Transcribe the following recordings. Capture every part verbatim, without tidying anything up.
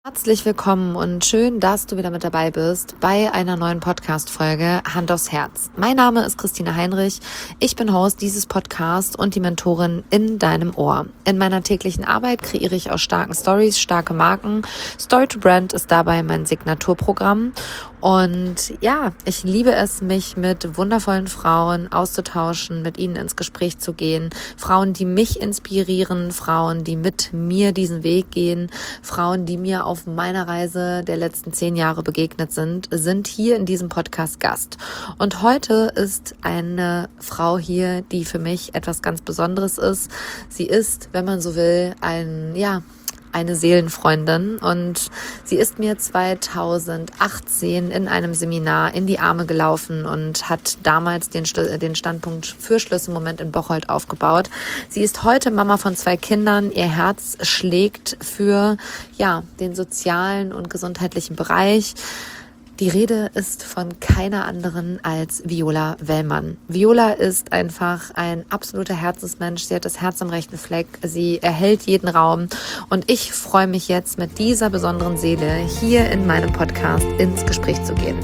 Herzlich willkommen und schön, dass du wieder mit dabei bist bei einer neuen Podcast-Folge Hand aufs Herz. Mein Name ist Christine Heinrich. Ich bin Host dieses Podcasts und die Mentorin in deinem Ohr. In meiner täglichen Arbeit kreiere ich aus starken Stories starke Marken. Story to Brand ist dabei mein Signaturprogramm. Und ja, ich liebe es, mich mit wundervollen Frauen auszutauschen, mit ihnen ins Gespräch zu gehen. Frauen, die mich inspirieren, Frauen, die mit mir diesen Weg gehen, Frauen, die mir auf meiner Reise der letzten zehn Jahre begegnet sind, sind hier in diesem Podcast Gast. Und heute ist eine Frau hier, die für mich etwas ganz Besonderes ist. Sie ist, wenn man so will, ein, ja, eine Seelenfreundin, und sie ist mir zweitausendachtzehn in einem Seminar in die Arme gelaufen und hat damals den, den Standpunkt für Schlüsselmoment in Bocholt aufgebaut. Sie ist heute Mama von zwei Kindern. Ihr Herz schlägt für ja den sozialen und gesundheitlichen Bereich. Die Rede ist von keiner anderen als Viola Wellmann. Viola ist einfach ein absoluter Herzensmensch. Sie hat das Herz am rechten Fleck. Sie erhält jeden Raum. Und ich freue mich jetzt, mit dieser besonderen Seele hier in meinem Podcast ins Gespräch zu gehen.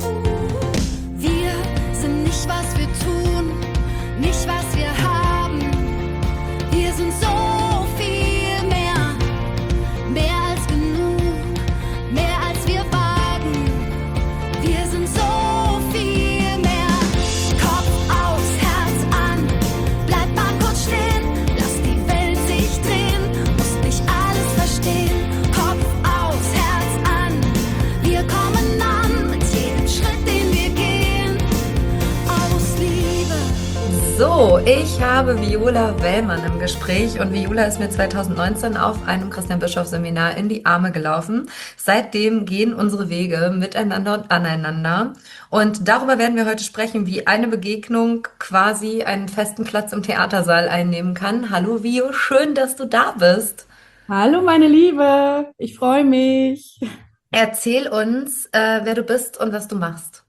Wir sind nicht, was wir tun, nicht, was wir haben. Wir sind so viel mehr, mehr als genug, mehr als wir wagen. Wir sind so viel mehr. Kopf aus, Herz an, bleib mal kurz stehen, lass die Welt sich drehen, musst nicht alles verstehen. Kopf aus, Herz an, wir kommen an mit jedem Schritt, den wir gehen, aus Liebe. So, ich habe Viola Wellmann im Gespräch, und Viola ist mir zweitausendneunzehn auf einem Christian-Bischoff-Seminar in die Arme gelaufen. Seitdem gehen unsere Wege miteinander und aneinander. Und darüber werden wir heute sprechen, wie eine Begegnung quasi einen festen Platz im Theatersaal einnehmen kann. Hallo Vio, schön, dass du da bist. Hallo meine Liebe, ich freue mich. Erzähl uns, äh, wer du bist und was du machst.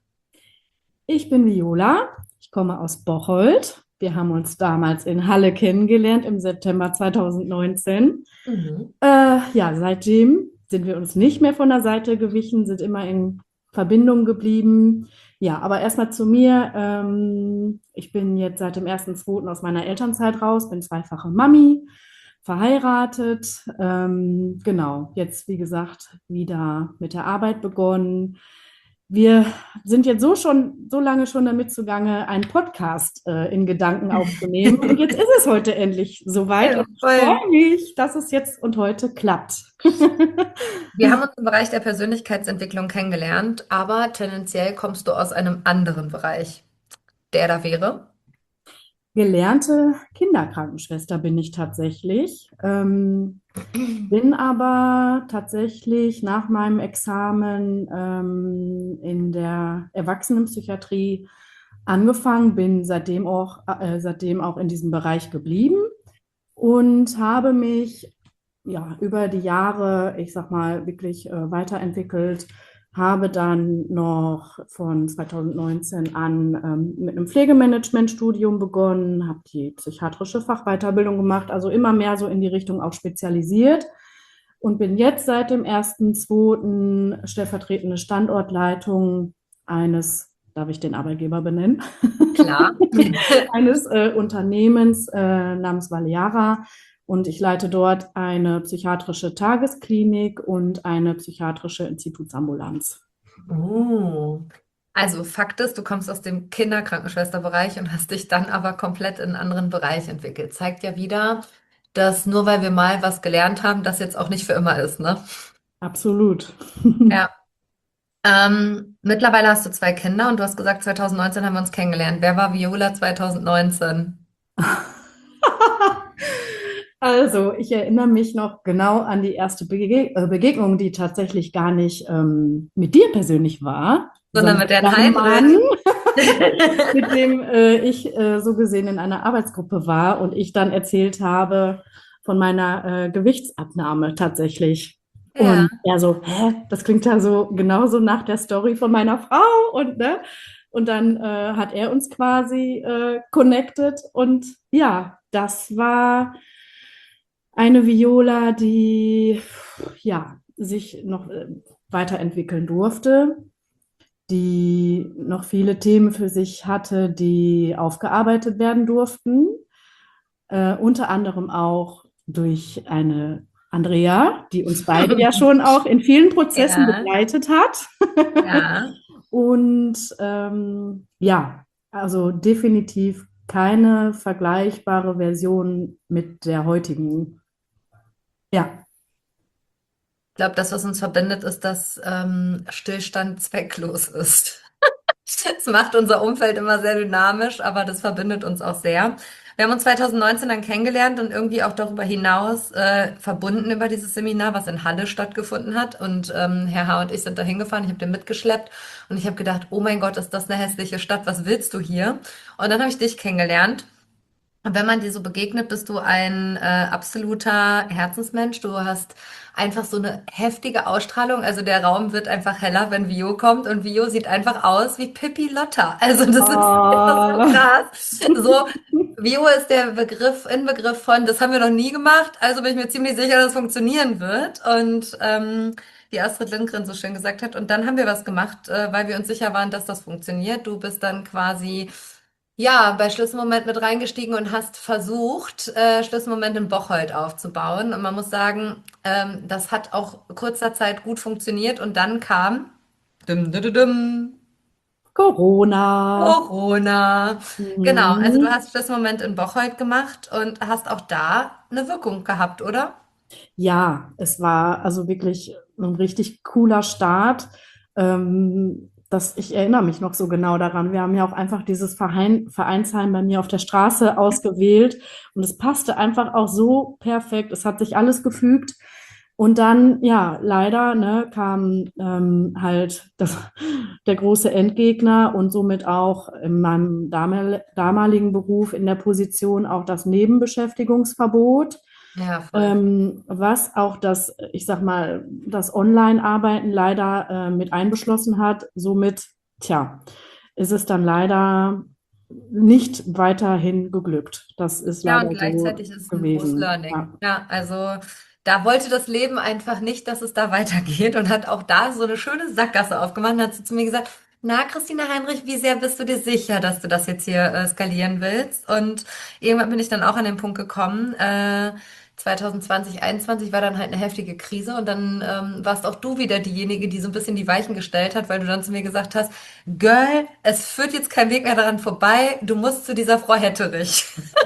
Ich bin Viola, ich komme aus Bocholt. Wir haben uns damals in Halle kennengelernt im September zweitausendneunzehn. Mhm. Äh, ja, seitdem sind wir uns nicht mehr von der Seite gewichen, sind immer in Verbindung geblieben. Ja, aber erstmal zu mir. Ähm, ich bin jetzt seit dem ersten zweiten aus meiner Elternzeit raus, bin zweifache Mami, verheiratet. Ähm, genau, jetzt wie gesagt wieder mit der Arbeit begonnen. Wir sind jetzt so schon so lange schon damit zugange, einen Podcast äh, in Gedanken aufzunehmen. Und jetzt ist es heute endlich soweit. Ja, Und ich voll. freue mich, dass es jetzt und heute klappt. Wir haben uns im Bereich der Persönlichkeitsentwicklung kennengelernt, aber tendenziell kommst du aus einem anderen Bereich. Der da wäre? Gelernte Kinderkrankenschwester bin ich tatsächlich, ähm, bin aber tatsächlich nach meinem Examen ähm, in der Erwachsenenpsychiatrie angefangen, bin seitdem auch, äh, seitdem auch in diesem Bereich geblieben und habe mich ja über die Jahre, ich sag mal, wirklich äh, weiterentwickelt. Habe dann noch von zweitausendneunzehn an ähm, mit einem Pflegemanagement-Studium begonnen, habe die psychiatrische Fachweiterbildung gemacht, also immer mehr so in die Richtung auch spezialisiert, und bin jetzt seit dem ersten zweiten stellvertretende Standortleitung eines, darf ich den Arbeitgeber benennen? Klar. eines äh, Unternehmens äh, namens Valeara. Und ich leite dort eine psychiatrische Tagesklinik und eine psychiatrische Institutsambulanz. Oh. Also Fakt ist, du kommst aus dem Kinderkrankenschwesterbereich und hast dich dann aber komplett in einen anderen Bereich entwickelt. Zeigt ja wieder, dass nur weil wir mal was gelernt haben, das jetzt auch nicht für immer ist, ne? Absolut. Ja. Ähm, mittlerweile hast du zwei Kinder und du hast gesagt, zweitausendneunzehn haben wir uns kennengelernt. Wer war Viola zweitausendneunzehn? Also, ich erinnere mich noch genau an die erste Bege äh, Begegnung, die tatsächlich gar nicht ähm, mit dir persönlich war, Sondern sondern mit Herrn deinem Mann, Heinrich. mit dem äh, ich äh, so gesehen in einer Arbeitsgruppe war und ich dann erzählt habe von meiner äh, Gewichtsabnahme tatsächlich. Ja. Und er so, hä, das klingt ja so genauso nach der Story von meiner Frau, und ne? Und dann äh, hat er uns quasi äh, connected, und ja, das war eine Viola, die ja sich noch äh, weiterentwickeln durfte, die noch viele Themen für sich hatte, die aufgearbeitet werden durften. Äh, unter anderem auch durch eine Andrea, die uns beide ja schon auch in vielen Prozessen Ja, begleitet hat. ja. Und ähm, ja, also definitiv keine vergleichbare Version mit der heutigen. Ja, Ich glaube, das, was uns verbindet, ist, dass ähm, Stillstand zwecklos ist. Es macht unser Umfeld immer sehr dynamisch, aber das verbindet uns auch sehr. Wir haben uns zwanzig neunzehn dann kennengelernt und irgendwie auch darüber hinaus äh, verbunden über dieses Seminar, was in Halle stattgefunden hat. Und ähm, Herr H. und ich sind da hingefahren, ich habe den mitgeschleppt und ich habe gedacht, oh mein Gott, ist das eine hässliche Stadt, was willst du hier? Und dann habe ich dich kennengelernt. Und wenn man dir so begegnet, bist du ein äh, absoluter Herzensmensch. Du hast einfach so eine heftige Ausstrahlung. Also der Raum wird einfach heller, wenn Vio kommt. Und Vio sieht einfach aus wie Pippi Lotta. Also das ist einfach so oh. krass. So, Vio ist der Begriff, Inbegriff von, das haben wir noch nie gemacht. Also bin ich mir ziemlich sicher, dass es funktionieren wird. Und ähm, wie Astrid Lindgren so schön gesagt hat. Und dann haben wir was gemacht, äh, weil wir uns sicher waren, dass das funktioniert. Du bist dann quasi ja, bei Schlüsselmoment mit reingestiegen und hast versucht, äh, Schlüsselmoment in Bocholt aufzubauen. Und man muss sagen, ähm, das hat auch kurzer Zeit gut funktioniert. Und dann kam dim, dim, dim, dim, Corona. Corona. Genau, also du Mhm. hast Schlüsselmoment in Bocholt gemacht und hast auch da eine Wirkung gehabt, oder? Ja, es war also wirklich ein richtig cooler Start. Ähm, das, ich erinnere mich noch so genau daran. Wir haben ja auch einfach dieses Verein, Vereinsheim bei mir auf der Straße ausgewählt und es passte einfach auch so perfekt. Es hat sich alles gefügt. Und dann, ja, leider, ne, kam ähm, halt das, der große Endgegner und somit auch in meinem damal damaligen Beruf in der Position auch das Nebenbeschäftigungsverbot, Ja, voll. ähm, was auch das, ich sag mal, das Online-Arbeiten leider äh, mit einbeschlossen hat. Somit, tja, ist es dann leider nicht weiterhin geglückt. Das ist Ja, und leider so gleichzeitig ist es ein großes gewesen. Learning. Ja. Ja, also da wollte das Leben einfach nicht, dass es da weitergeht und hat auch da so eine schöne Sackgasse aufgemacht und hat sie zu mir gesagt, na, Christina Heinrich, wie sehr bist du dir sicher, dass du das jetzt hier äh, skalieren willst? Und irgendwann bin ich dann auch an den Punkt gekommen, äh, zwanzig zwanzig, einundzwanzig war dann halt eine heftige Krise und dann ähm, warst auch du wieder diejenige, die so ein bisschen die Weichen gestellt hat, weil du dann zu mir gesagt hast, Girl, es führt jetzt kein Weg mehr daran vorbei, du musst zu dieser Frau Hetterich.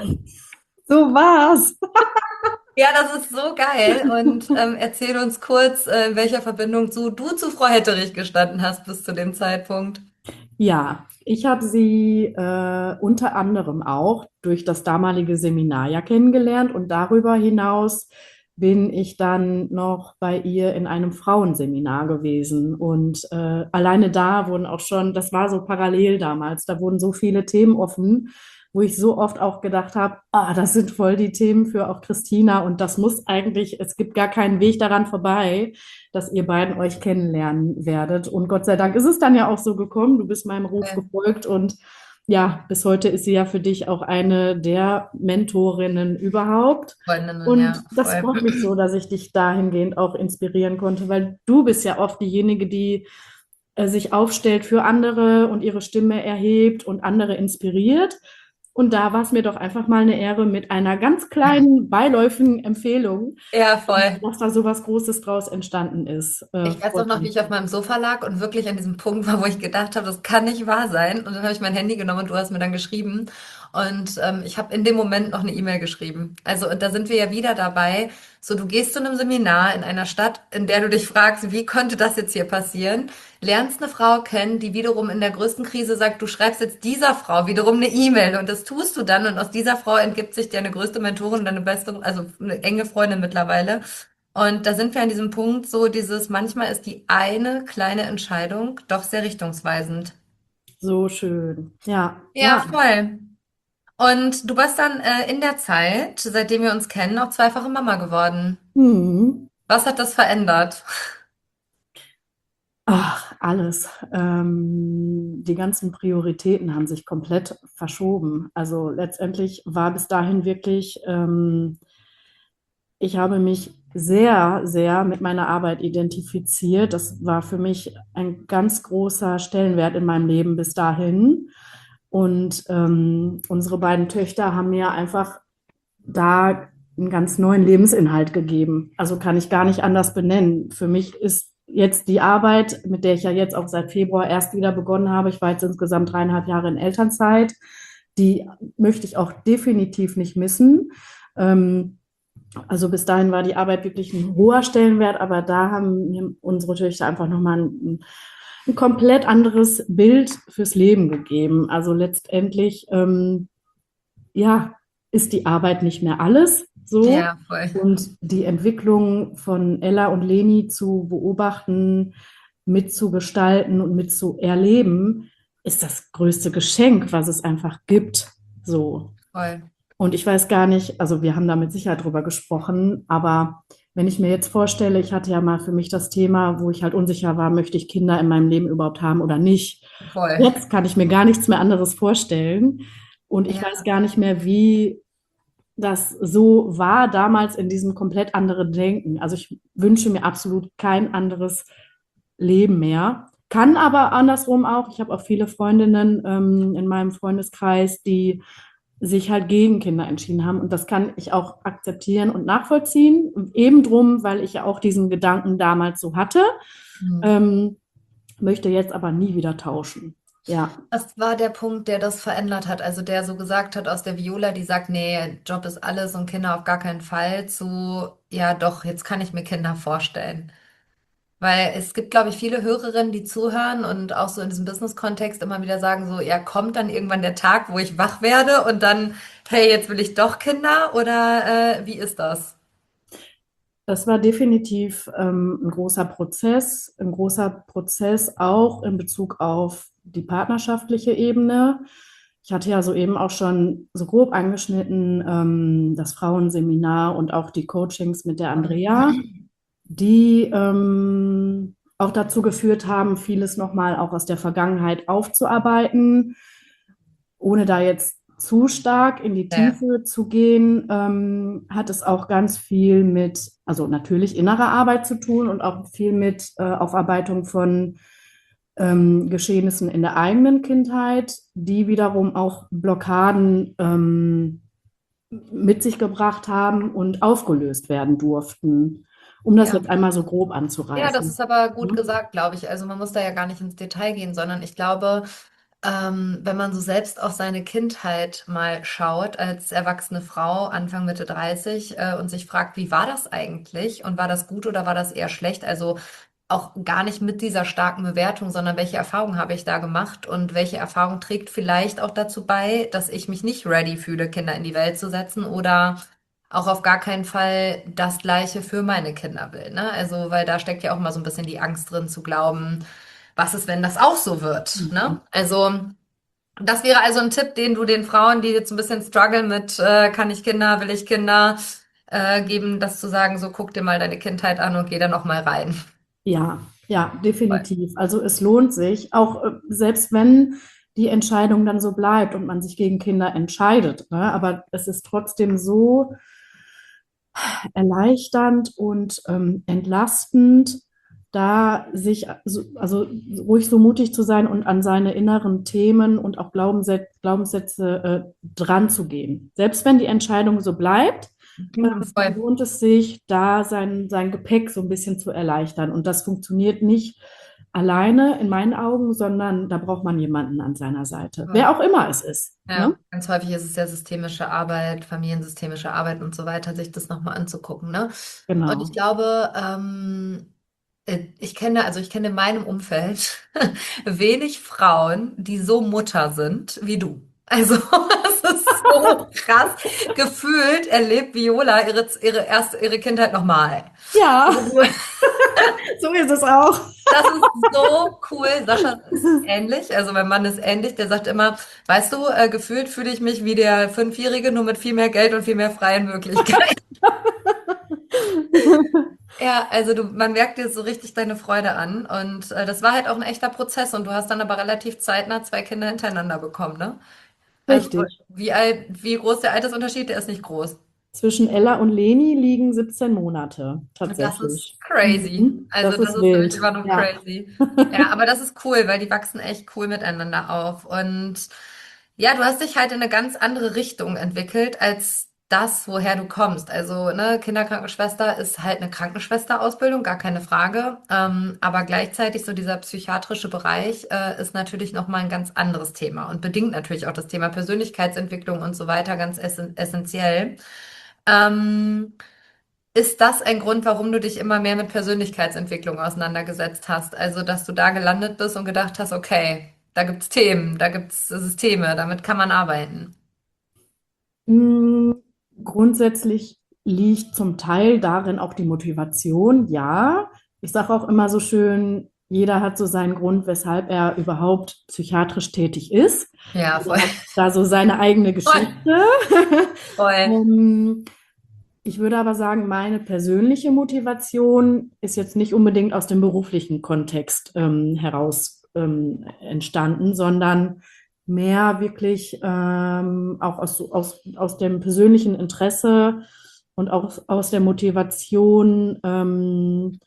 So war's. Ja, das ist so geil. Und ähm, erzähl uns kurz, äh, in welcher Verbindung zu, du zu Frau Hetterich gestanden hast bis zu dem Zeitpunkt. Ja, ich habe sie äh, unter anderem auch durch das damalige Seminar ja kennengelernt und darüber hinaus bin ich dann noch bei ihr in einem Frauenseminar gewesen. Und äh, alleine da wurden auch schon, das war so parallel damals, da wurden so viele Themen offen, wo ich so oft auch gedacht habe, ah, das sind voll die Themen für auch Christina und das muss eigentlich, es gibt gar keinen Weg daran vorbei, dass ihr beiden euch kennenlernen werdet. Und Gott sei Dank ist es dann ja auch so gekommen. Du bist meinem Ruf Okay. gefolgt und ja, bis heute ist sie ja für dich auch eine der Mentorinnen überhaupt. Freundinnen, Und ja, das voll. freut mich so, dass ich dich dahingehend auch inspirieren konnte, weil du bist ja oft diejenige, die äh, sich aufstellt für andere und ihre Stimme erhebt und andere inspiriert. Und da war es mir doch einfach mal eine Ehre mit einer ganz kleinen beiläufigen Empfehlung, Ja, voll. dass da so was Großes draus entstanden ist. Äh, Ich weiß auch freut noch, wie mich. ich auf meinem Sofa lag und wirklich an diesem Punkt war, wo ich gedacht habe, das kann nicht wahr sein. Und dann habe ich mein Handy genommen und du hast mir dann geschrieben. Und ähm, ich habe in dem Moment noch eine E-Mail geschrieben. Also, und da sind wir ja wieder dabei. So, du gehst zu einem Seminar in einer Stadt, in der du dich fragst, wie konnte das jetzt hier passieren? Lernst eine Frau kennen, die wiederum in der größten Krise sagt, du schreibst jetzt dieser Frau wiederum eine E-Mail und das tust du dann und aus dieser Frau entgibt sich dir eine größte Mentorin, deine beste, also eine enge Freundin mittlerweile. Und da sind wir an diesem Punkt, so dieses, manchmal ist die eine kleine Entscheidung doch sehr richtungsweisend. So schön. Ja, Ja, ja. voll. Und du bist dann äh, in der Zeit, seitdem wir uns kennen, auch zweifache Mama geworden. Mhm. Was hat das verändert? Ach, alles. Ähm, die ganzen Prioritäten haben sich komplett verschoben. Also letztendlich war bis dahin wirklich ähm, Ich habe mich sehr, sehr mit meiner Arbeit identifiziert. Das war für mich ein ganz großer Stellenwert in meinem Leben bis dahin. Und ähm, unsere beiden Töchter haben mir einfach da einen ganz neuen Lebensinhalt gegeben. Also kann ich gar nicht anders benennen. Für mich ist jetzt die Arbeit, mit der ich ja jetzt auch seit Februar erst wieder begonnen habe, ich war jetzt insgesamt dreieinhalb Jahre in Elternzeit, die möchte ich auch definitiv nicht missen. Ähm, also bis dahin war die Arbeit wirklich ein hoher Stellenwert, aber da haben mir unsere Töchter einfach nochmal ein, ein komplett anderes Bild fürs Leben gegeben. Also letztendlich, ähm, ja, ist die Arbeit nicht mehr alles so. Ja, voll. Und die Entwicklung von Ella und Leni zu beobachten, mitzugestalten und mitzuerleben, ist das größte Geschenk, was es einfach gibt. So. Voll. Und ich weiß gar nicht, also wir haben da mit Sicherheit drüber gesprochen, aber wenn ich mir jetzt vorstelle, ich hatte ja mal für mich das Thema, wo ich halt unsicher war, möchte ich Kinder in meinem Leben überhaupt haben oder nicht. Voll. Jetzt kann ich mir gar nichts mehr anderes vorstellen. Und ich Ja. weiß gar nicht mehr, wie das so war damals in diesem komplett anderen Denken. Also ich wünsche mir absolut kein anderes Leben mehr. Kann aber andersrum auch. Ich habe auch viele Freundinnen ähm, in meinem Freundeskreis, die sich halt gegen Kinder entschieden haben. Und das kann ich auch akzeptieren und nachvollziehen. Und eben drum, weil ich ja auch diesen Gedanken damals so hatte, Mhm. ähm, möchte jetzt aber nie wieder tauschen. Ja, Was war der Punkt, der das verändert hat? Also der so gesagt hat aus der Viola, die sagt, nee, Job ist alles und Kinder auf gar keinen Fall, zu, ja doch, jetzt kann ich mir Kinder vorstellen. Weil es gibt, glaube ich, viele Hörerinnen, die zuhören und auch so in diesem Business-Kontext immer wieder sagen so, ja, kommt dann irgendwann der Tag, wo ich wach werde und dann, hey, jetzt will ich doch Kinder oder äh, wie ist das? das war definitiv ähm, ein großer Prozess, ein großer Prozess auch in Bezug auf die partnerschaftliche Ebene. Ich hatte ja soeben auch schon so grob angeschnitten, ähm, das Frauenseminar und auch die Coachings mit der Andrea, die ähm, auch dazu geführt haben, vieles nochmal auch aus der Vergangenheit aufzuarbeiten, ohne da jetzt zu stark in die Ja, Tiefe zu gehen, ähm, hat es auch ganz viel mit, also natürlich innerer Arbeit zu tun und auch viel mit äh, Aufarbeitung von ähm, Geschehnissen in der eigenen Kindheit, die wiederum auch Blockaden ähm, mit sich gebracht haben und aufgelöst werden durften, um das ja. jetzt einmal so grob Ja, das anzureißen. ist aber gut Ne? gesagt, glaube ich. Also man muss da ja gar nicht ins Detail gehen, sondern ich glaube, ähm, wenn man so selbst auf seine Kindheit mal schaut, als erwachsene Frau, Anfang, Mitte dreißig, äh, und sich fragt, wie war das eigentlich? Und war das gut oder war das eher schlecht? Also auch gar nicht mit dieser starken Bewertung, sondern welche Erfahrungen habe ich da gemacht und welche Erfahrung trägt vielleicht auch dazu bei, dass ich mich nicht ready fühle, Kinder in die Welt zu setzen oder auch auf gar keinen Fall das Gleiche für meine Kinder will, ne? Also, weil da steckt ja auch mal so ein bisschen die Angst drin zu glauben, was ist, wenn das auch so wird, ne? Also, das wäre also ein Tipp, den du den Frauen, die jetzt ein bisschen strugglen mit, äh, kann ich Kinder, will ich Kinder, äh, geben, das zu sagen, so guck dir mal deine Kindheit an und geh da noch mal rein. Ja, ja, definitiv. Also es lohnt sich, auch äh, selbst wenn die Entscheidung dann so bleibt und man sich gegen Kinder entscheidet, ne? Aber es ist trotzdem so erleichternd und ähm, entlastend, da sich so, also ruhig so mutig zu sein und an seine inneren Themen und auch Glaubenssätze, Glaubenssätze äh, dran zu gehen. Selbst wenn die Entscheidung so bleibt, äh, Mhm, voll. lohnt es sich, da sein, sein Gepäck so ein bisschen zu erleichtern. Und das funktioniert nicht alleine in meinen Augen, sondern da braucht man jemanden an seiner Seite. Wer auch immer es ist. Ja, Ne? ganz häufig ist es ja systemische Arbeit, familiensystemische Arbeit und so weiter, sich das nochmal anzugucken, ne? Und ich Genau. glaube, ähm, äh, ich kenne, also ich kenne in meinem Umfeld wenig Frauen, die so Mutter sind wie du. Also, das ist so krass. Gefühlt erlebt Viola ihre, ihre erste, ihre Kindheit nochmal. Ja, Also du, so ist es auch. das ist so cool. Sascha ist ähnlich. Also mein Mann ist ähnlich. Der sagt immer, weißt du, äh, gefühlt fühle ich mich wie der Fünfjährige, nur mit viel mehr Geld und viel mehr freien Möglichkeiten. Ja, also du, man merkt dir so richtig deine Freude an. Und äh, das war halt auch ein echter Prozess. Und du hast dann aber relativ zeitnah zwei Kinder hintereinander bekommen, ne? Also Richtig. wie alt, wie groß der Altersunterschied? Der ist nicht groß. zwischen Ella und Leni liegen siebzehn Monate Das ist tatsächlich. crazy. Mhm. Also Das das ist ist nämlich wild. immer noch Ja. crazy. Ja, aber das ist cool, weil die wachsen echt cool miteinander auf. Und ja, du hast dich halt in eine ganz andere Richtung entwickelt als das, woher du kommst. Also, ne, Kinderkrankenschwester ist halt eine Krankenschwesterausbildung, gar keine Frage. Ähm, aber gleichzeitig so dieser psychiatrische Bereich äh, ist natürlich noch mal ein ganz anderes Thema und bedingt natürlich auch das Thema Persönlichkeitsentwicklung und so weiter ganz essen essentiell. Ähm, Ist das ein Grund, warum du dich immer mehr mit Persönlichkeitsentwicklung auseinandergesetzt hast? Also, dass du da gelandet bist und gedacht hast, okay, da gibt's Themen, da gibt's Systeme, damit kann man arbeiten. Mm, Grundsätzlich liegt zum Teil darin auch die Motivation, ja. Ich sage auch immer so schön, jeder hat so seinen Grund, weshalb er überhaupt psychiatrisch tätig ist. Ja, voll, Jeder hat da so seine eigene voll, Geschichte. voll. Ähm, Ich würde aber sagen, meine persönliche Motivation ist jetzt nicht unbedingt aus dem beruflichen Kontext ähm, heraus ähm, entstanden, sondern mehr wirklich ähm, auch aus, aus, aus dem persönlichen Interesse und auch aus der Motivation, ähm,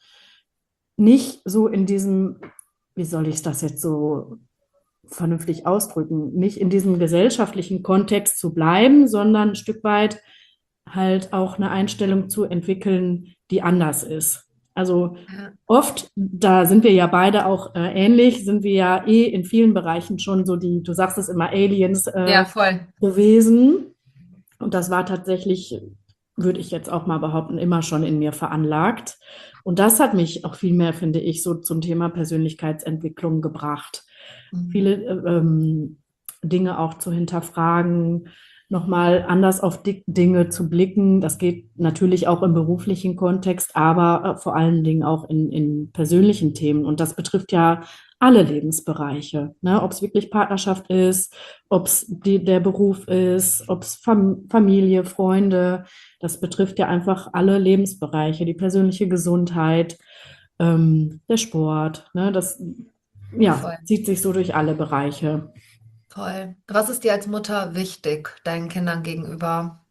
nicht so in diesem, wie soll ich das jetzt so vernünftig ausdrücken, nicht in diesem gesellschaftlichen Kontext zu bleiben, sondern ein Stück weit halt auch eine Einstellung zu entwickeln, die anders ist. Also Ja, oft, da sind wir ja beide auch äh, ähnlich, sind wir ja eh in vielen Bereichen schon so die, du sagst es immer, Aliens äh, ja, voll. gewesen. Und das war tatsächlich, würde ich jetzt auch mal behaupten, immer schon in mir veranlagt. Und das hat mich auch viel mehr, finde ich, so zum Thema Persönlichkeitsentwicklung gebracht. Mhm. Viele äh, ähm, Dinge auch zu hinterfragen, nochmal anders auf Di Dinge zu blicken. Das geht natürlich auch im beruflichen Kontext, aber äh, vor allen Dingen auch in, in persönlichen Themen. Und das betrifft ja alle Lebensbereiche, ne? Ob es wirklich Partnerschaft ist, ob es der Beruf ist, ob es Fam Familie, Freunde, das betrifft ja einfach alle Lebensbereiche, die persönliche Gesundheit, ähm, der Sport, ne? Das ja, Voll, zieht sich so durch alle Bereiche. voll. Was ist dir als Mutter wichtig, deinen Kindern gegenüber?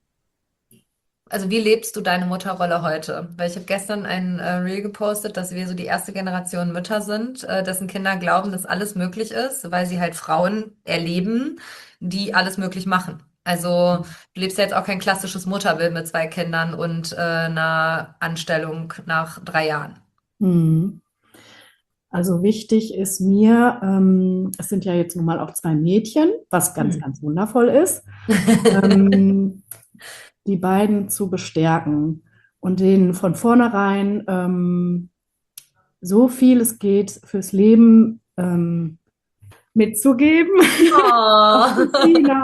Also wie lebst du deine Mutterrolle heute? Weil ich habe gestern ein äh, Reel gepostet, dass wir so die erste Generation Mütter sind, äh, dessen Kinder glauben, dass alles möglich ist, weil sie halt Frauen erleben, die alles möglich machen. Also du lebst ja jetzt auch kein klassisches Mutterbild mit zwei Kindern und äh, einer Anstellung nach drei Jahren. Mhm. Also wichtig ist mir, ähm, es sind ja jetzt nun mal auch zwei Mädchen, was ganz, Hm. ganz wundervoll ist, ähm, die beiden zu bestärken und denen von vornherein ähm, so viel es geht fürs Leben ähm, mitzugeben. Auch Oh. Christina.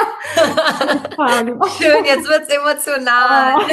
Fragen. Schön, jetzt wird's emotional. Oh.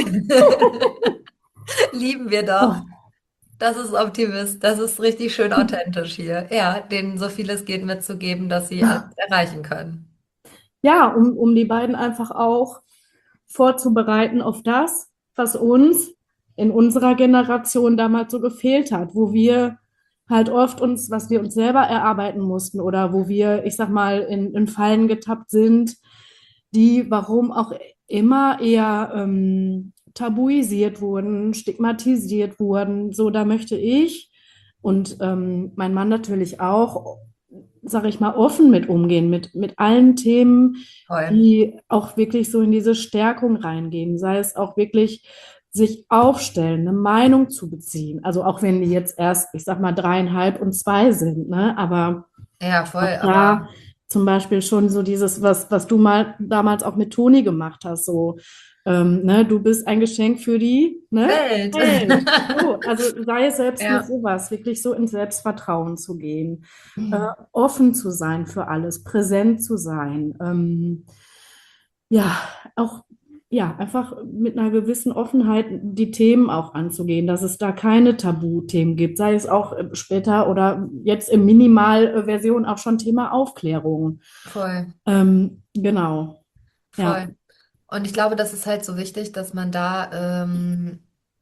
Lieben wir doch. Oh. Das ist Optimist. Das ist richtig schön authentisch hier. Ja, denen so vieles geht mitzugeben, dass sie alles erreichen können. Ja, um, um die beiden einfach auch vorzubereiten auf das, was uns in unserer Generation damals so gefehlt hat, wo wir halt oft uns, was wir uns selber erarbeiten mussten oder wo wir, ich sag mal, in, in Fallen getappt sind, die, warum auch immer, eher ähm, tabuisiert wurden, stigmatisiert wurden. So, da möchte ich und ähm, mein Mann natürlich auch, sage ich mal, offen mit umgehen, mit, mit allen Themen, Toll. die auch wirklich so in diese Stärkung reingehen, sei es auch wirklich sich aufstellen, eine Meinung zu beziehen. Also auch wenn die jetzt erst, ich sag mal, dreieinhalb und zwei sind, ne? Aber Ja, auch voll, da aber zum Beispiel schon so dieses, was, was du mal damals auch mit Toni gemacht hast, so, ähm, ne, du bist ein Geschenk für die, ne, Welt. Welt. So, also sei es selbst mit Ja. sowas, wirklich so ins Selbstvertrauen zu gehen, äh, offen zu sein für alles, präsent zu sein, ähm, ja, auch ja, einfach mit einer gewissen Offenheit die Themen auch anzugehen, dass es da keine Tabuthemen gibt, sei es auch äh, später oder jetzt in Minimalversion auch schon Thema Aufklärung. Voll, Ähm, genau, ja. voll. Und ich glaube, das ist halt so wichtig, dass man da ähm,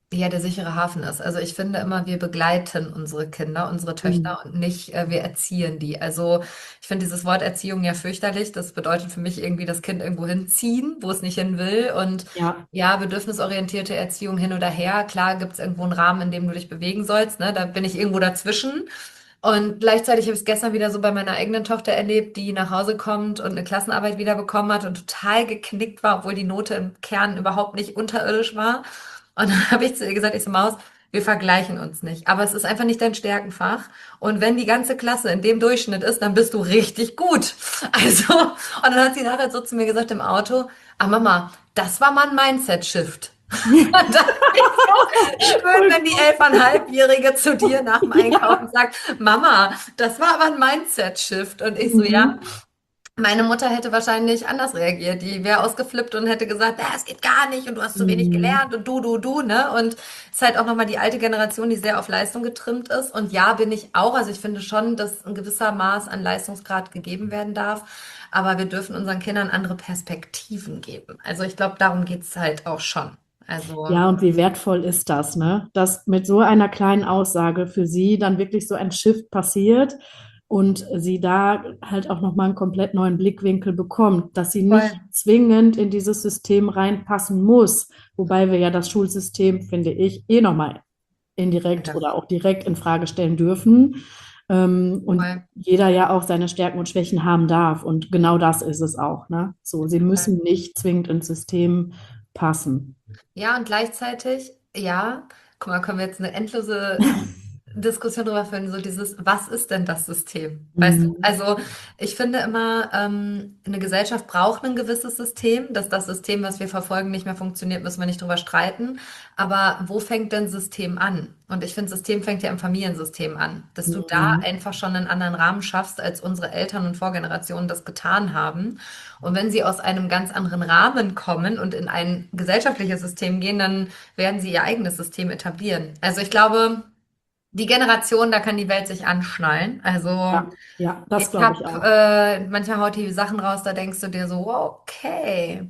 ja, der sichere Hafen ist. Also ich finde immer, wir begleiten unsere Kinder, unsere Mhm. Töchter und nicht, äh, wir erziehen die. Also ich finde dieses Wort Erziehung ja fürchterlich. Das bedeutet für mich irgendwie das Kind irgendwo hinziehen, wo es nicht hin will. Und Ja. ja, bedürfnisorientierte Erziehung hin oder her. Klar gibt es irgendwo einen Rahmen, in dem du dich bewegen sollst. Ne? Da bin ich irgendwo dazwischen. Und gleichzeitig habe ich es gestern wieder so bei meiner eigenen Tochter erlebt, die nach Hause kommt und eine Klassenarbeit wieder bekommen hat und total geknickt war, obwohl die Note im Kern überhaupt nicht unterirdisch war. Und dann habe ich zu ihr gesagt, ich so, Maus, wir vergleichen uns nicht. Aber es ist einfach nicht dein Stärkenfach. Und wenn die ganze Klasse in dem Durchschnitt ist, dann bist du richtig gut. Also, und dann hat sie nachher so zu mir gesagt im Auto, ah Mama, das war mal ein Mindset-Shift. Und dann ist so schön, Voll wenn die gut. elfeinhalbjährige zu dir nach dem Ja. Einkaufen sagt, Mama, das war aber ein Mindset-Shift. Und ich so, ja, Mhm. meine Mutter hätte wahrscheinlich anders reagiert. Die wäre ausgeflippt und hätte gesagt, na, es geht gar nicht und du hast zu wenig Mhm. gelernt und du, du, du, ne? Und es ist halt auch nochmal die alte Generation, die sehr auf Leistung getrimmt ist. Und ja, bin ich auch. Also ich finde schon, dass ein gewisser Maß an Leistungsgrad gegeben werden darf. Aber wir dürfen unseren Kindern andere Perspektiven geben. Also ich glaube, darum geht's halt auch schon. Also, Ja, und wie wertvoll ist das, ne? Dass mit so einer kleinen Aussage für sie dann wirklich so ein Shift passiert und sie da halt auch nochmal einen komplett neuen Blickwinkel bekommt, dass sie nicht voll. zwingend in dieses System reinpassen muss, wobei wir ja das Schulsystem, finde ich, eh nochmal indirekt Ja, oder auch direkt in Frage stellen dürfen. Ähm, und voll. jeder ja auch seine Stärken und Schwächen haben darf. Und genau das ist es auch, ne? So, sie Voll. müssen nicht zwingend ins System passen. Ja, und gleichzeitig, ja, guck mal, können wir jetzt eine endlose Diskussion darüber führen, so dieses, was ist denn das System? Weißt du? Mhm. Also ich finde immer, ähm, eine Gesellschaft braucht ein gewisses System. Dass das System, was wir verfolgen, nicht mehr funktioniert, müssen wir nicht drüber streiten. Aber wo fängt denn System an? Und ich finde, System fängt ja im Familiensystem an. Dass du da Mhm. einfach schon einen anderen Rahmen schaffst, als unsere Eltern und Vorgenerationen das getan haben. Und wenn sie aus einem ganz anderen Rahmen kommen und in ein gesellschaftliches System gehen, dann werden sie ihr eigenes System etablieren. Also ich glaube, die Generation, da kann die Welt sich anschnallen. Also Ja, ja, ich das glaube habe ich auch. äh, manchmal haut die Sachen raus, da denkst du dir so, wow, okay.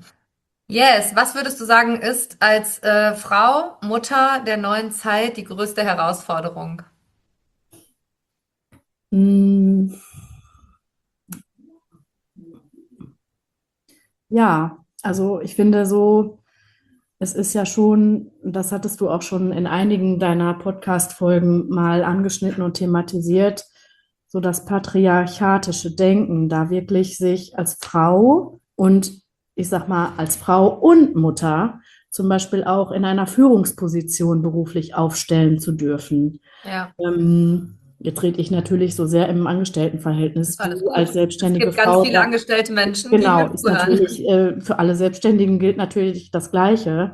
Yes, was würdest du sagen, ist als äh, Frau, Mutter der neuen Zeit die größte Herausforderung? Mm, ja, also ich finde so, es ist ja schon, das hattest du auch schon in einigen deiner Podcast-Folgen mal angeschnitten und thematisiert, so das patriarchatische Denken, da wirklich sich als Frau und ich sag mal als Frau und Mutter zum Beispiel auch in einer Führungsposition beruflich aufstellen zu dürfen. Ja, Ähm, jetzt rede ich natürlich so sehr im Angestelltenverhältnis. ist alles Du als gut. Es selbstständige gibt ganz Frau, viele da, angestellte Menschen, die genau, mir ist zuhören. natürlich äh, für alle Selbstständigen gilt natürlich das Gleiche.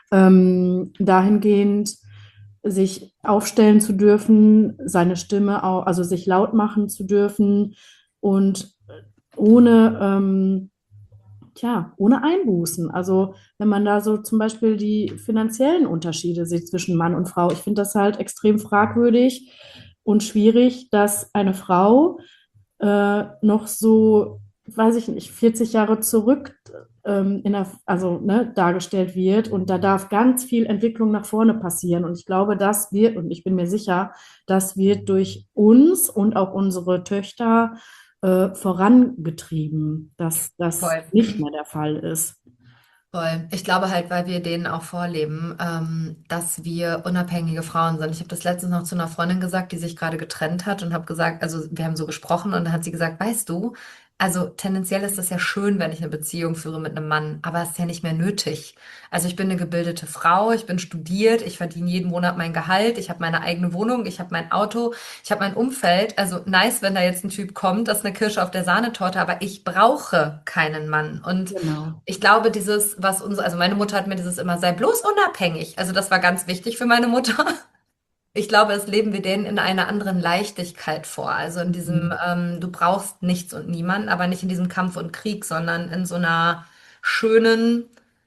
Ähm, dahingehend sich aufstellen zu dürfen, seine Stimme auch, also sich laut machen zu dürfen und ohne, ähm, tja, ohne Einbußen. Also wenn man da so zum Beispiel die finanziellen Unterschiede sieht zwischen Mann und Frau, ich finde das halt extrem fragwürdig und schwierig, dass eine Frau äh, noch so, weiß ich nicht, vierzig Jahre zurück ähm, in der, also ne, dargestellt wird. Und da darf ganz viel Entwicklung nach vorne passieren. Und ich glaube, das wird, und ich bin mir sicher, das wird durch uns und auch unsere Töchter äh, vorangetrieben, dass das Voll. nicht mehr der Fall ist. Voll. Ich glaube halt, weil wir denen auch vorleben, ähm, dass wir unabhängige Frauen sind. Ich habe das letztens noch zu einer Freundin gesagt, die sich gerade getrennt hat und habe gesagt, also wir haben so gesprochen und dann hat sie gesagt, weißt du, also tendenziell ist das ja schön, wenn ich eine Beziehung führe mit einem Mann, aber es ist ja nicht mehr nötig. Also ich bin eine gebildete Frau, ich bin studiert, ich verdiene jeden Monat mein Gehalt, ich habe meine eigene Wohnung, ich habe mein Auto, ich habe mein Umfeld. Also nice, wenn da jetzt ein Typ kommt, das ist eine Kirsche auf der Sahnetorte, aber ich brauche keinen Mann. Und Genau. ich glaube, dieses, was uns, also meine Mutter hat mir dieses immer, sei bloß unabhängig. Also das war ganz wichtig für meine Mutter. Ich glaube, es leben wir denen in einer anderen Leichtigkeit vor. Also in diesem, Mhm. ähm, du brauchst nichts und niemanden, aber nicht in diesem Kampf und Krieg, sondern in so einer schönen,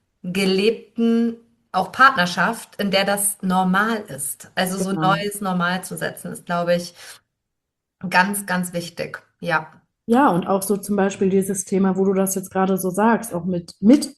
gelebten, auch Partnerschaft, in der das normal ist. Also so Genau. Neues normal zu setzen, ist, glaube ich, ganz, ganz wichtig. Ja, Ja, und auch so zum Beispiel dieses Thema, wo du das jetzt gerade so sagst, auch mit Mitteilung.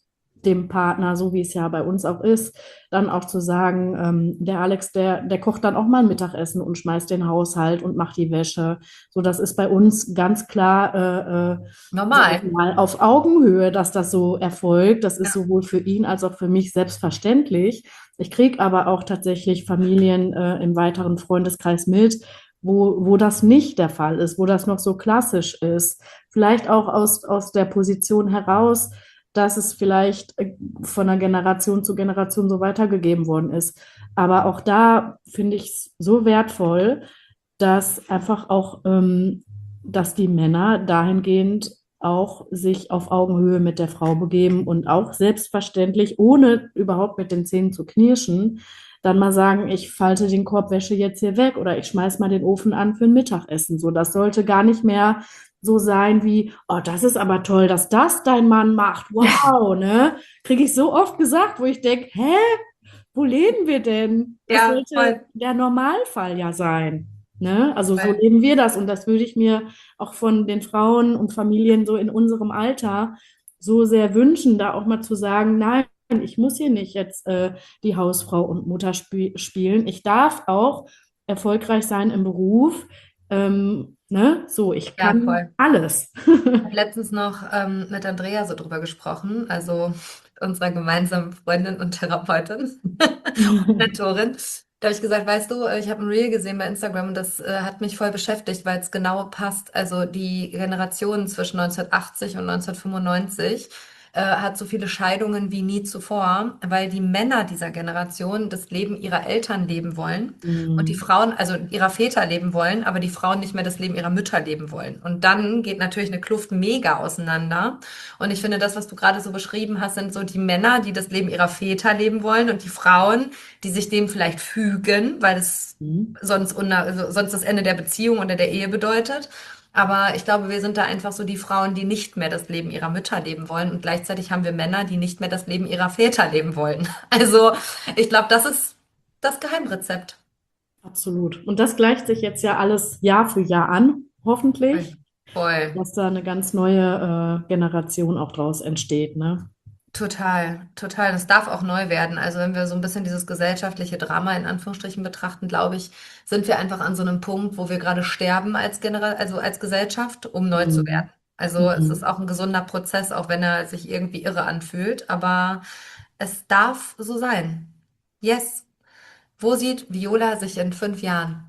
dem Partner, so wie es ja bei uns auch ist, dann auch zu sagen, ähm, der Alex, der, der kocht dann auch mal ein Mittagessen und schmeißt den Haushalt und macht die Wäsche. So, das ist bei uns ganz klar, äh, äh, sag ich Normal. mal, auf Augenhöhe, dass das so erfolgt. Das ist Ja. sowohl für ihn als auch für mich selbstverständlich. Ich kriege aber auch tatsächlich Familien äh, im weiteren Freundeskreis mit, wo, wo das nicht der Fall ist, wo das noch so klassisch ist. Vielleicht auch aus, aus der Position heraus, dass es vielleicht äh, von einer Generation zu Generation so weitergegeben worden ist. Aber auch da finde ich es so wertvoll, dass einfach auch, ähm, dass die Männer dahingehend auch sich auf Augenhöhe mit der Frau begeben und auch selbstverständlich, ohne überhaupt mit den Zähnen zu knirschen, dann mal sagen, ich falte den Korb Wäsche jetzt hier weg oder ich schmeiß mal den Ofen an für ein Mittagessen. So, das sollte gar nicht mehr so sein wie, oh, das ist aber toll, dass das dein Mann macht. Wow, ne? Kriege ich so oft gesagt, wo ich denke, hä? Wo leben wir denn? Das Ja, sollte voll. der Normalfall ja sein. Ne? Also so Voll. leben wir das und das würde ich mir auch von den Frauen und Familien so in unserem Alter so sehr wünschen, da auch mal zu sagen, nein, ich muss hier nicht jetzt äh, die Hausfrau und Mutter sp spielen. Ich darf auch erfolgreich sein im Beruf. Ähm, ne? So, ich Ja, kann voll. alles. Ich habe letztens noch ähm, mit Andrea so drüber gesprochen, also unserer gemeinsamen Freundin und Therapeutin und Mentorin. Da habe ich gesagt, weißt du, äh, ich habe ein Reel gesehen bei Instagram und das äh, hat mich voll beschäftigt, weil es genau passt. Also die Generation zwischen neunzehnhundertachtzig und neunzehnhundertfünfundneunzig äh, hat so viele Scheidungen wie nie zuvor, weil die Männer dieser Generation das Leben ihrer Eltern leben wollen und die Mhm. Frauen, also ihrer Väter leben wollen, aber die Frauen nicht mehr das Leben ihrer Mütter leben wollen. Und dann geht natürlich eine Kluft mega auseinander. Und ich finde, das, was du gerade so beschrieben hast, sind so die Männer, die das Leben ihrer Väter leben wollen und die Frauen, die sich dem vielleicht fügen, weil es Mhm. sonst, unna- also sonst das Ende der Beziehung oder der Ehe bedeutet. Aber ich glaube, wir sind da einfach so die Frauen, die nicht mehr das Leben ihrer Mütter leben wollen. Und gleichzeitig haben wir Männer, die nicht mehr das Leben ihrer Väter leben wollen. Also ich glaube, das ist das Geheimrezept. Absolut. Und das gleicht sich jetzt ja alles Jahr für Jahr an, Voll. hoffentlich, Voll. dass da eine ganz neue äh, Generation auch draus entsteht, ne? Total, total. Das darf auch neu werden. Also wenn wir so ein bisschen dieses gesellschaftliche Drama in Anführungsstrichen betrachten, glaube ich, sind wir einfach an so einem Punkt, wo wir gerade sterben als General, also als Gesellschaft, um neu zu werden. Mhm. Also es ist Mhm. auch ein gesunder Prozess, auch wenn er sich irgendwie irre anfühlt. Aber es darf so sein. Yes. Wo sieht Viola sich in fünf Jahren?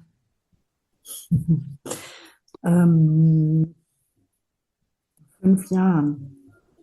Ähm, fünf Jahren.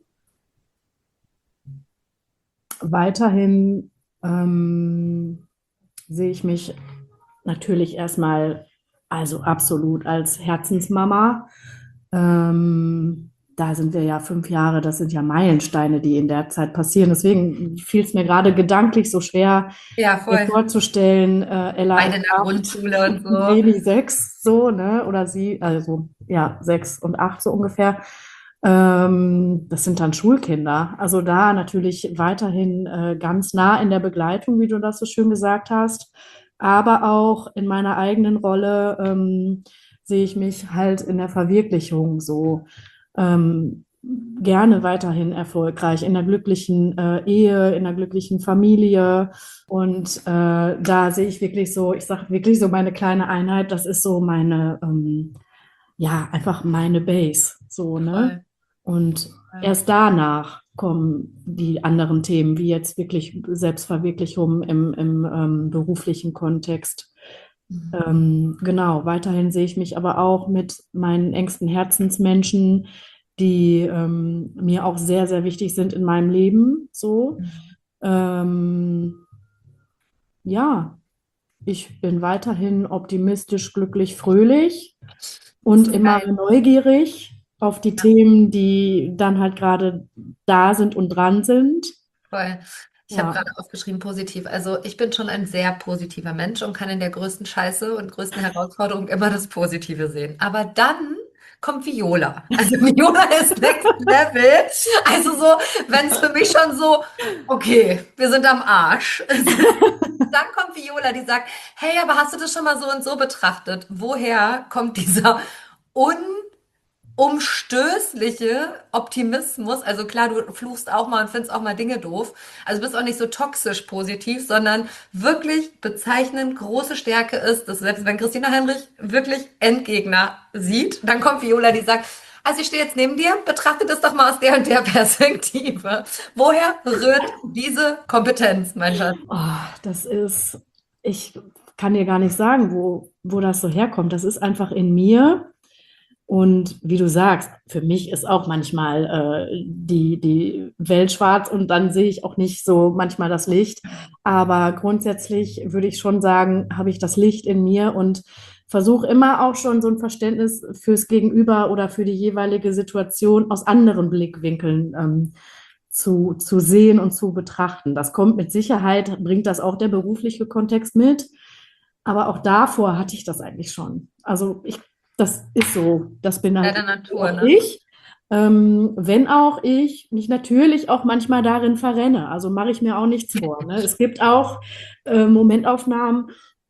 Weiterhin ähm, sehe ich mich natürlich erstmal, also absolut als Herzensmama. Ähm, da sind wir ja fünf Jahre, das sind ja Meilensteine, die in der Zeit passieren. Deswegen fiel es mir gerade gedanklich so schwer, Ja, mir voll. vorzustellen, äh, Ella Beide ist in der acht, Grundschule und so. Leni sechs, so, ne? Oder sie, also ja, sechs und acht so ungefähr. Ähm, das sind dann Schulkinder. Also da natürlich weiterhin äh, ganz nah in der Begleitung, wie du das so schön gesagt hast, aber auch in meiner eigenen Rolle ähm, sehe ich mich halt in der Verwirklichung so ähm, gerne weiterhin erfolgreich in einer glücklichen äh, Ehe, in einer glücklichen Familie. Und äh, da sehe ich wirklich so, ich sage wirklich so meine kleine Einheit, das ist so meine, ähm, ja, einfach meine Base, so, ne? Voll. Und Voll. erst danach kommen die anderen Themen, wie jetzt wirklich Selbstverwirklichung im, im ähm, beruflichen Kontext. Mhm. Ähm, genau, weiterhin sehe ich mich aber auch mit meinen engsten Herzensmenschen, die ähm, mir auch sehr, sehr wichtig sind in meinem Leben. So, Mhm. ähm, ja, ich bin weiterhin optimistisch, glücklich, fröhlich Das und ist immer geil. neugierig auf die Ja. Themen, die dann halt gerade da sind und dran sind. Voll. Ich habe Ja. gerade aufgeschrieben, positiv. Also ich bin schon ein sehr positiver Mensch und kann in der größten Scheiße und größten Herausforderung immer das Positive sehen. Aber dann kommt Viola. Also Viola ist Next Level. Also so, wenn es für mich schon so, okay, wir sind am Arsch. Dann kommt Viola, die sagt, hey, aber hast du das schon mal so und so betrachtet? Woher kommt dieser umstößliche Optimismus. Also klar, du fluchst auch mal und findest auch mal Dinge doof. Also bist auch nicht so toxisch positiv, sondern wirklich bezeichnend große Stärke ist, dass selbst wenn Christina Heinrich wirklich Endgegner sieht, dann kommt Viola, die sagt, also ich stehe jetzt neben dir, betrachte das doch mal aus der und der Perspektive. Woher rührt diese Kompetenz, mein Schatz? Oh, das ist, ich kann dir gar nicht sagen, wo, wo das so herkommt. Das ist einfach in mir. Und wie du sagst, für mich ist auch manchmal äh, die, die Welt schwarz und dann sehe ich auch nicht so manchmal das Licht. Aber grundsätzlich würde ich schon sagen, habe ich das Licht in mir und versuche immer auch schon so ein Verständnis fürs Gegenüber oder für die jeweilige Situation aus anderen Blickwinkeln ähm, zu, zu sehen und zu betrachten. Das kommt mit Sicherheit, bringt das auch der berufliche Kontext mit. Aber auch davor hatte ich das eigentlich schon. Also ich, das ist so, das bin Bei halt der Natur, auch ne? ich. Ähm, wenn auch ich mich natürlich auch manchmal darin verrenne. Also mache ich mir auch nichts vor. Ne? Es gibt auch äh, Momentaufnahmen,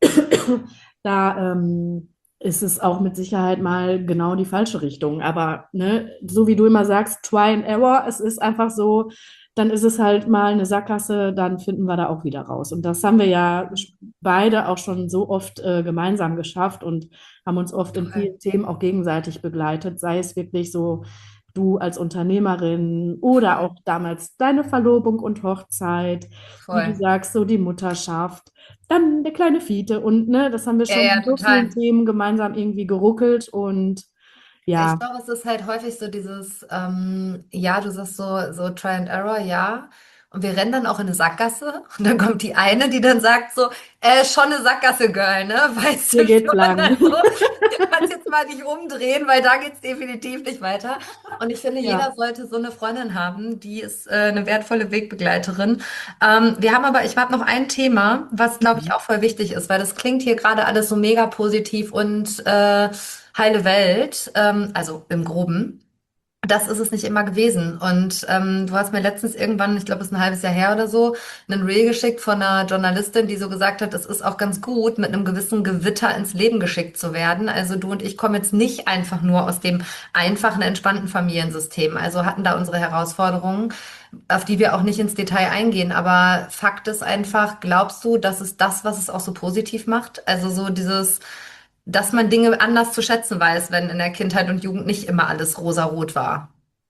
da ähm, ist es auch mit Sicherheit mal genau die falsche Richtung. Aber ne, so wie du immer sagst, try and error, es ist einfach so, dann ist es halt mal eine Sackgasse, dann finden wir da auch wieder raus. Und das haben wir ja beide auch schon so oft äh, gemeinsam geschafft und haben uns oft in Voll. vielen Themen auch gegenseitig begleitet, sei es wirklich so du als Unternehmerin oder auch damals deine Verlobung und Hochzeit, wie du Voll. sagst, so die Mutterschaft, dann der kleine Fiete und ne, das haben wir Ja, schon ja, in so vielen total. Themen gemeinsam irgendwie geruckelt und Ja, ich ja, glaube, es ist halt häufig so dieses, ähm, ja, du sagst so, so Try and Error, ja. Und wir rennen dann auch in eine Sackgasse und dann kommt die eine, die dann sagt so, äh, schon eine Sackgasse, Girl, ne? Weißt hier du geht's schon? lang. Also, du kannst jetzt mal nicht umdrehen, weil da geht's definitiv nicht weiter. Und ich finde, jeder Ja. sollte so eine Freundin haben, die ist äh, eine wertvolle Wegbegleiterin. Ähm, wir haben aber, ich habe noch ein Thema, was, glaube ich, Mhm. auch voll wichtig ist, weil das klingt hier gerade alles so mega positiv und äh, heile Welt, ähm, also im Groben. Das ist es nicht immer gewesen. Und ähm, du hast mir letztens irgendwann, ich glaube, es ist ein halbes Jahr her oder so, einen Reel geschickt von einer Journalistin, die so gesagt hat, es ist auch ganz gut, mit einem gewissen Gewitter ins Leben geschickt zu werden. Also du und ich kommen jetzt nicht einfach nur aus dem einfachen, entspannten Familiensystem. Also hatten da unsere Herausforderungen, auf die wir auch nicht ins Detail eingehen. Aber Fakt ist einfach, glaubst du, das ist das, was es auch so positiv macht? Also so dieses, dass man Dinge anders zu schätzen weiß, wenn in der Kindheit und Jugend nicht immer alles rosarot war.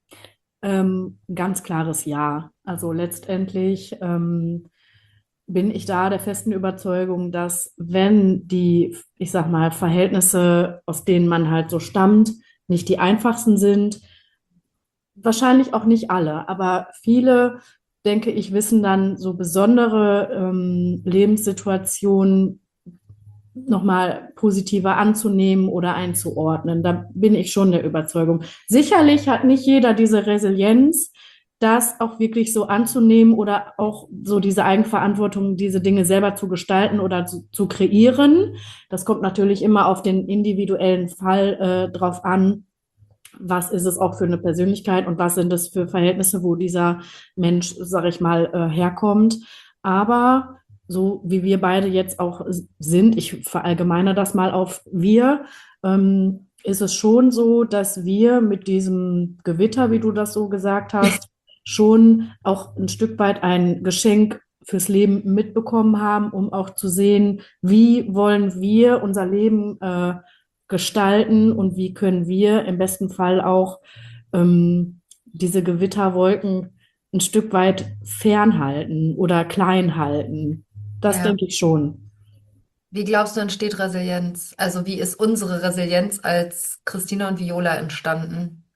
Ähm, ganz klares Ja. Also letztendlich ähm, bin ich da der festen Überzeugung, dass wenn die, ich sag mal, Verhältnisse, aus denen man halt so stammt, nicht die einfachsten sind, wahrscheinlich auch nicht alle, aber viele, denke ich, wissen dann so besondere ähm, Lebenssituationen nochmal positiver anzunehmen oder einzuordnen. Da bin ich schon der Überzeugung. Sicherlich hat nicht jeder diese Resilienz, das auch wirklich so anzunehmen oder auch so diese Eigenverantwortung, diese Dinge selber zu gestalten oder zu, zu kreieren. Das kommt natürlich immer auf den individuellen Fall äh, drauf an. Was ist es auch für eine Persönlichkeit und was sind es für Verhältnisse, wo dieser Mensch, sag ich mal, äh, herkommt. Aber so wie wir beide jetzt auch sind, ich verallgemeine das mal auf wir, ähm, ist es schon so, dass wir mit diesem Gewitter, wie du das so gesagt hast, schon auch ein Stück weit ein Geschenk fürs Leben mitbekommen haben, um auch zu sehen, wie wollen wir unser Leben äh, gestalten und wie können wir im besten Fall auch ähm, diese Gewitterwolken ein Stück weit fernhalten oder klein halten. Das Ja. denke ich schon. Wie glaubst du, entsteht Resilienz? Also wie ist unsere Resilienz als Christina und Viola entstanden?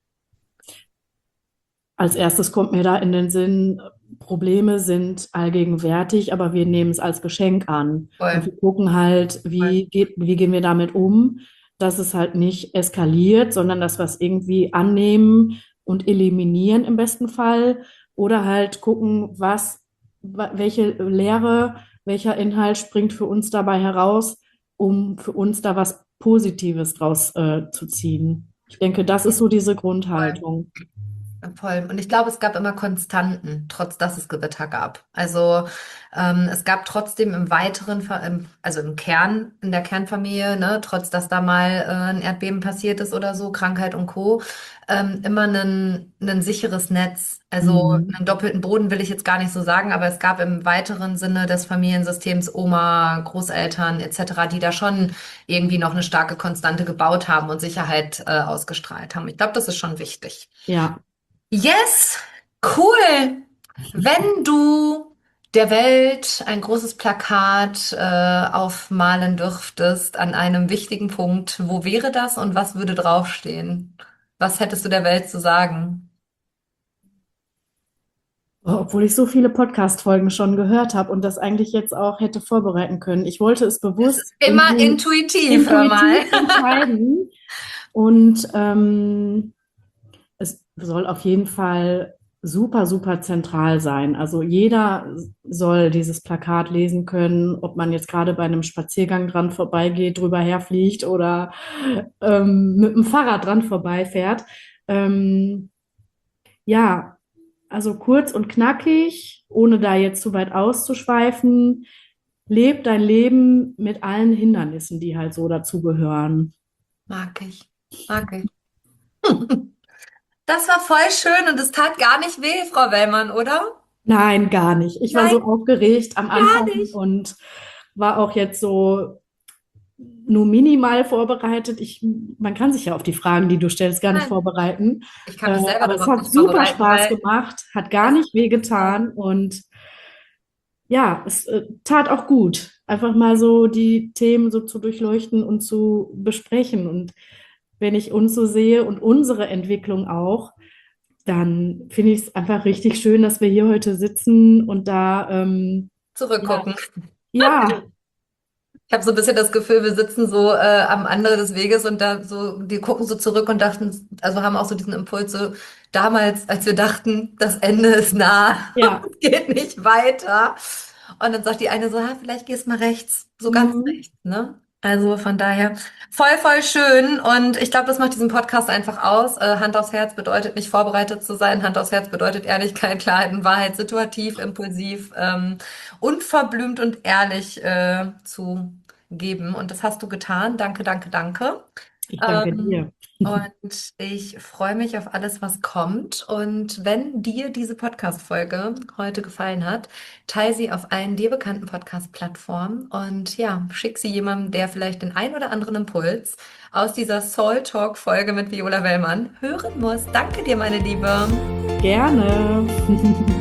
Als erstes kommt mir da in den Sinn, Probleme sind allgegenwärtig, aber wir nehmen es als Geschenk an. Und Voll. wir gucken halt, Voll. wie geht, wie gehen wir damit um, dass es halt nicht eskaliert, sondern dass wir es irgendwie annehmen und eliminieren im besten Fall. Oder halt gucken, was, wa- welche Lehre, welcher Inhalt springt für uns dabei heraus, um für uns da was Positives draus äh, zu ziehen. Ich denke, das ist so diese Voll. Grundhaltung. Voll. Und ich glaube, es gab immer Konstanten, trotz dass es Gewitter gab. Also ähm, es gab trotzdem im weiteren, Ver- im, also im Kern, in der Kernfamilie, ne, trotz dass da mal äh, ein Erdbeben passiert ist oder so, Krankheit und Co., ähm, immer ein, ein sicheres Netz. Also Mhm. einen doppelten Boden will ich jetzt gar nicht so sagen, aber es gab im weiteren Sinne des Familiensystems Oma, Großeltern et cetera, die da schon irgendwie noch eine starke Konstante gebaut haben und Sicherheit äh, ausgestrahlt haben. Ich glaube, das ist schon wichtig. Ja. Yes, cool. Wenn du der Welt ein großes Plakat äh, aufmalen dürftest an einem wichtigen Punkt, wo wäre das und was würde draufstehen? Was hättest du der Welt zu sagen? Obwohl ich so viele Podcast-Folgen schon gehört habe und das eigentlich jetzt auch hätte vorbereiten können. Ich wollte es Es ist bewusst immer irgendwie intuitiv, hör mal. intuitiv entscheiden und ähm, es soll auf jeden Fall super, super zentral sein. Also jeder soll dieses Plakat lesen können, ob man jetzt gerade bei einem Spaziergang dran vorbeigeht, drüber herfliegt oder ähm, mit dem Fahrrad dran vorbeifährt. Ähm, ja, also kurz und knackig, ohne da jetzt zu weit auszuschweifen. Leb dein Leben mit allen Hindernissen, die halt so dazugehören. Mag ich, mag ich. Das war voll schön und es tat gar nicht weh, Frau Wellmann, oder? Nein, gar nicht. Ich war Nein, so aufgeregt am gar Anfang nicht. und war auch jetzt so nur minimal vorbereitet. Ich, man kann sich ja auf die Fragen, die du stellst, gar nicht Nein. vorbereiten. Ich kann Äh, mich selber aber es darauf hat nicht super vorbereiten, Spaß weil gemacht, hat gar es nicht wehgetan und ja, es äh, tat auch gut, einfach mal so die Themen so zu durchleuchten und zu besprechen. Und wenn ich uns so sehe und unsere Entwicklung auch, dann finde ich es einfach richtig schön, dass wir hier heute sitzen und da, ähm, ja, zurückgucken. ja, Ich habe so ein bisschen das Gefühl, wir sitzen so äh, am Ende des Weges und da so, die gucken so zurück und dachten, also haben auch so diesen Impuls, so damals, als wir dachten, das Ende ist nah, ja, es geht nicht weiter. Und dann sagt die eine so, ah, vielleicht gehst du mal rechts, so ganz mhm, rechts, ne? Also von daher voll, voll schön. Und ich glaube, das macht diesen Podcast einfach aus. Äh, Hand aufs Herz bedeutet nicht vorbereitet zu sein. Hand aufs Herz bedeutet Ehrlichkeit, Klarheit und Wahrheit, situativ, impulsiv, ähm, unverblümt und ehrlich äh, zu geben. Und das hast du getan. Danke, danke, danke. ich danke Ähm, dir. und ich freue mich auf alles, was kommt. Und wenn dir diese Podcast-Folge heute gefallen hat, teile sie auf allen dir bekannten Podcast-Plattformen und ja, schick sie jemandem, der vielleicht den ein oder anderen Impuls aus dieser Soul Talk-Folge mit Viola Wellmann hören muss. Danke dir, meine Liebe. Gerne.